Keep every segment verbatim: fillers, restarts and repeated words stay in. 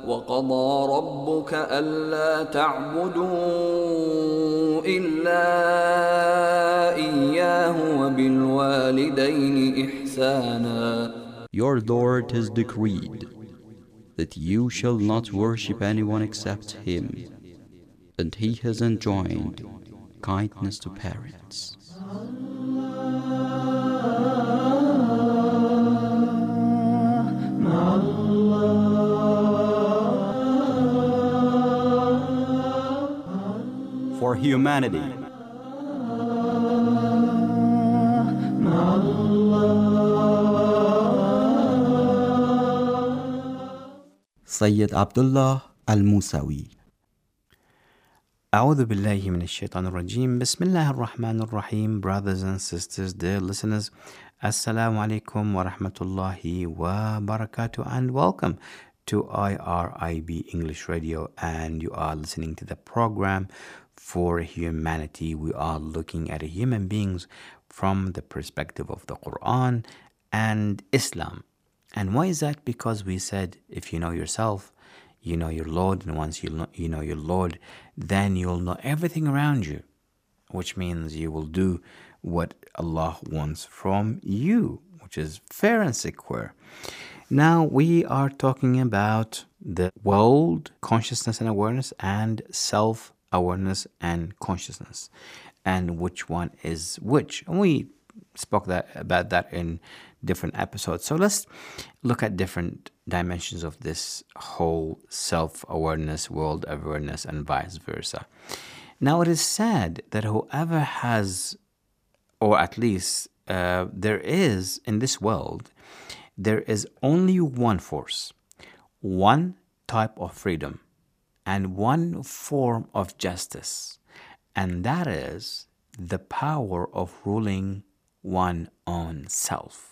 وقضى ربك ألا تعبدوا إلا إياه وبالوالدين إحسانا. Your Lord has decreed that you shall not worship anyone except Him, and He has enjoined kindness to parents. For humanity. Sayyid Abdullah Al-Musawi. أعوذ بالله من الشيطان الرجيم. بسم الله الرحمن الرحيم. Brothers and sisters, dear listeners, Assalamu alaikum wa rahmatullahi wa barakatuh, and welcome to I R I B English Radio, and you are listening to the program For Humanity. We are looking at human beings from the perspective of the Quran and Islam. And why is that? Because we said if you know yourself, you know your Lord, and once you know, you know your Lord, then you'll know everything around you, which means you will do what Allah wants from you, which is fair and secure. Now we are talking about the world consciousness and awareness and self-awareness and consciousness, and which one is which. And we spoke that about that in different episodes. So let's look at different dimensions of this whole self-awareness, world awareness, and vice versa. Now it is said that whoever has, or at least uh, there is in this world, there is only one force, one type of freedom, and one form of justice, and that is the power of ruling one own self.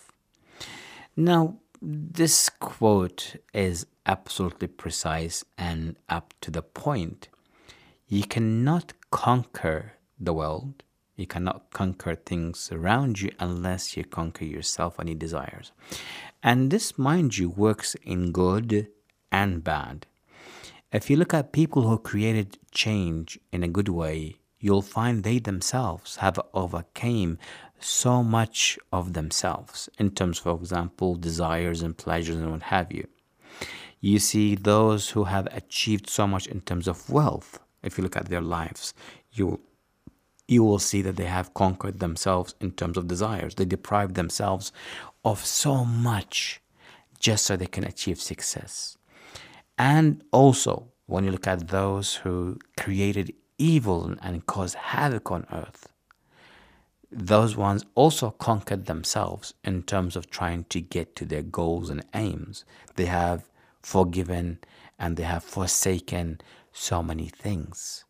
Now, this quote is absolutely precise and up to the point. You cannot conquer the world. You cannot conquer things around you unless you conquer yourself and your desires. And this, mind you, works in good and bad. If you look at people who created change in a good way, you'll find they themselves have overcame so much of themselves in terms, for example, desires and pleasures and what have you. You see those who have achieved so much in terms of wealth. If you look at their lives, you you will see that they have conquered themselves in terms of desires. They deprive themselves of so much just so they can achieve success. And also, when you look at those who created evil and caused havoc on earth, those ones also conquered themselves in terms of trying to get to their goals and aims. They have forgiven and they have forsaken so many things.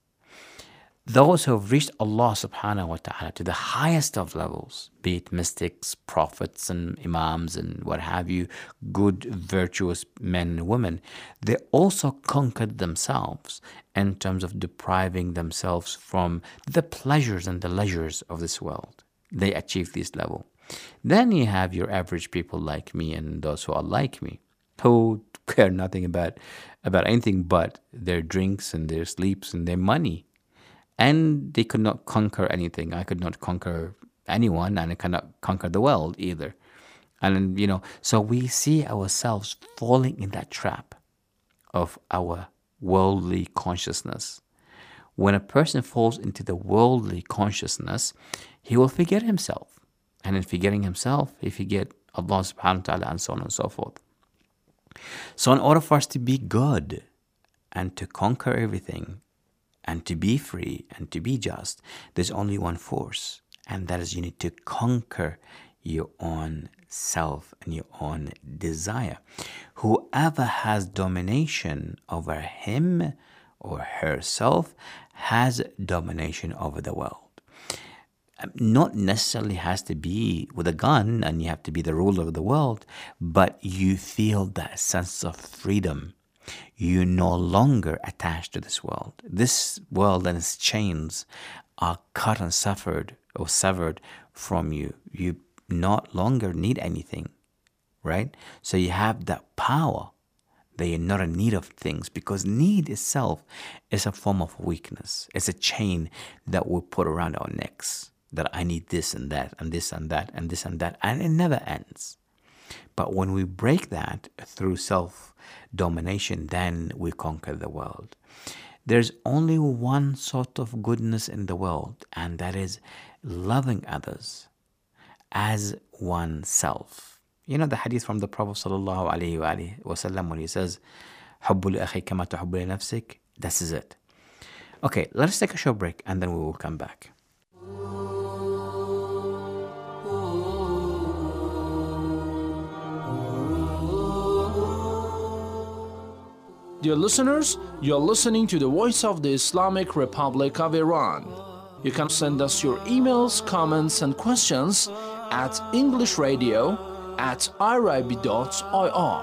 Those who have reached Allah subhanahu wa ta'ala to the highest of levels, be it mystics, prophets and imams and what have you, good, virtuous men and women, they also conquered themselves in terms of depriving themselves from the pleasures and the leisures of this world. They achieved this level. Then you have your average people like me and those who are like me, who care nothing about, about anything but their drinks and their sleeps and their money. And they could not conquer anything. I could not conquer anyone, and I cannot conquer the world either. And, you know, so we see ourselves falling in that trap of our worldly consciousness. When a person falls into the worldly consciousness, he will forget himself. And in forgetting himself, he forget Allah subhanahu wa ta'ala, and so on and so forth. So in order for us to be good and to conquer everything, and to be free and to be just, there's only one force, and that is you need to conquer your own self and your own desire. Whoever has domination over him or herself has domination over the world. Not necessarily has to be with a gun and you have to be the ruler of the world, but you feel that sense of freedom. You're no longer attached to this world. This world and its chains are cut and suffered or severed from you. You no longer need anything, right? So you have that power They are not in need of things, because need itself is a form of weakness. It's a chain that we put around our necks, that I need this and that and this and that and this and that, and it never ends. But when we break that through self-domination, then we conquer the world. There's only one sort of goodness in the world, and that is loving others as oneself. You know the hadith from the Prophet sallallahu alaihi wasallam when he says, "Hubbu li akhi kama tuhibbu li nafsik." This is it. Okay, let us take a short break and then we will come back. Dear listeners, you are listening to the voice of the Islamic Republic of Iran. You can send us your emails, comments, and questions at englishradio at irib dot I R.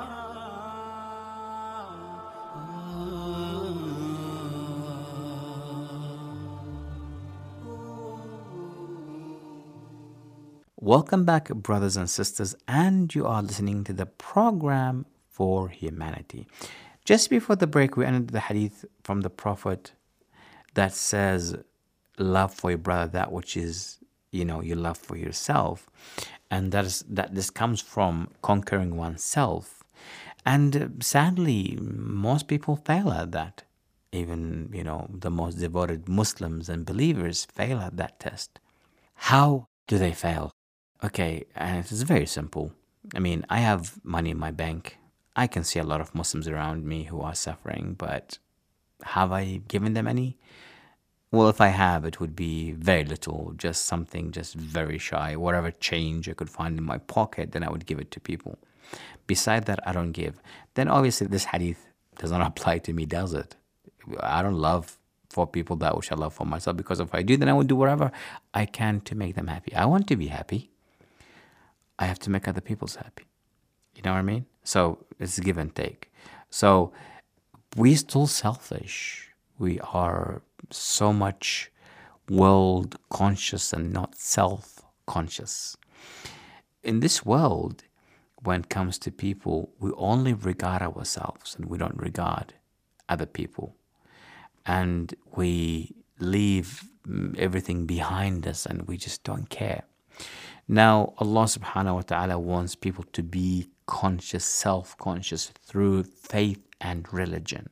Welcome back, brothers and sisters, and you are listening to the program For Humanity. Just before the break, we ended the hadith from the Prophet that says, love for your brother that which is, you know, you love for yourself. And that is that this comes from conquering oneself. And sadly, most people fail at that. Even, you know, the most devoted Muslims and believers fail at that test. How do they fail? Okay, and it's very simple. I mean, I have money in my bank. I can see a lot of Muslims around me who are suffering, but have I given them any? Well, if I have, it would be very little, just something just very shy. Whatever change I could find in my pocket, then I would give it to people. Beside that, I don't give. Then obviously this hadith does not apply to me, does it? I don't love for people that which I love for myself, because if I do, then I would do whatever I can to make them happy. I want to be happy. I have to make other people happy. You know what I mean? So it's give and take. So we're still selfish. We are so much world conscious and not self conscious. In this world, when it comes to people, we only regard ourselves and we don't regard other people. And we leave everything behind us and we just don't care. Now, Allah subhanahu wa ta'ala wants people to be conscious, self-conscious through faith and religion.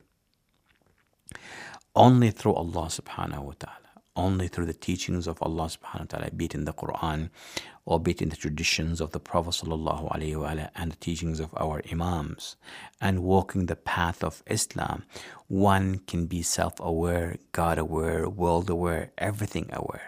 Only through Allah subhanahu wa ta'ala, only through the teachings of Allah subhanahu wa ta'ala, be it in the Quran or be it in the traditions of the Prophet sallallahu alaihi wasallam and the teachings of our Imams, and walking the path of Islam, one can be self-aware, God-aware, world-aware, everything-aware.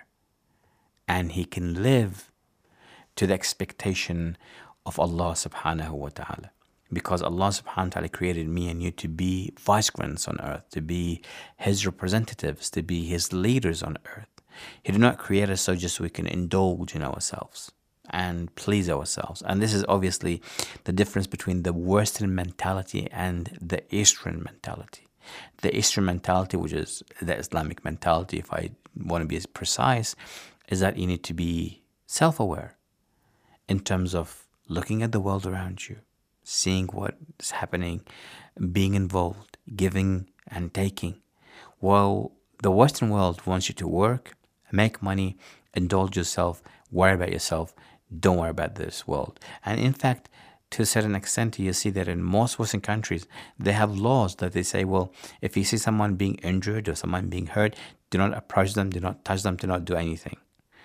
And he can live to the expectation of Allah subhanahu wa ta'ala. Because Allah subhanahu wa ta'ala created me and you to be vicegerents on earth, to be His representatives, to be His leaders on earth. He did not create us so just so we can indulge in ourselves and please ourselves. And this is obviously the difference between the Western mentality and the Eastern mentality. The Eastern mentality, which is the Islamic mentality, if I want to be as precise, is that you need to be self-aware in terms of looking at the world around you, seeing what is happening, being involved, giving and taking. Well, the Western world wants you to work, make money, indulge yourself, worry about yourself, don't worry about this world. And in fact, to a certain extent, you see that in most Western countries, they have laws that they say, well, if you see someone being injured or someone being hurt, do not approach them, do not touch them, do not do anything.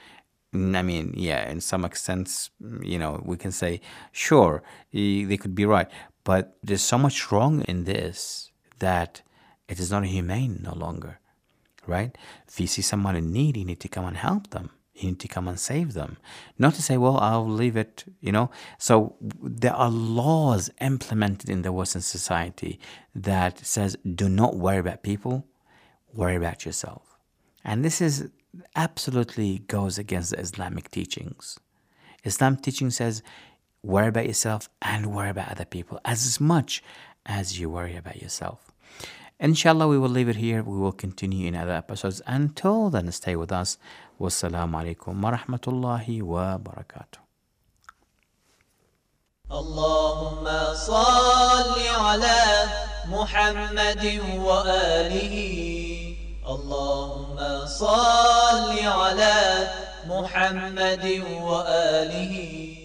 I mean, yeah, in some extent, you know, we can say, sure, they could be right. But there's so much wrong in this that it is not humane no longer, right? If you see someone in need, you need to come and help them. You need to come and save them. Not to say, well, I'll leave it, you know. So there are laws implemented in the Western society that says, do not worry about people, worry about yourself. And this is absolutely goes against the Islamic teachings. Islam teaching says, worry about yourself and worry about other people as much as you worry about yourself. Inshallah, we will leave it here. We will continue in other episodes. Until then, stay with us. Wassalamu alaikum wa rahmatullahi wa barakatuh. Allahumma salli ala محمد وآله اللهم صل على محمد وآله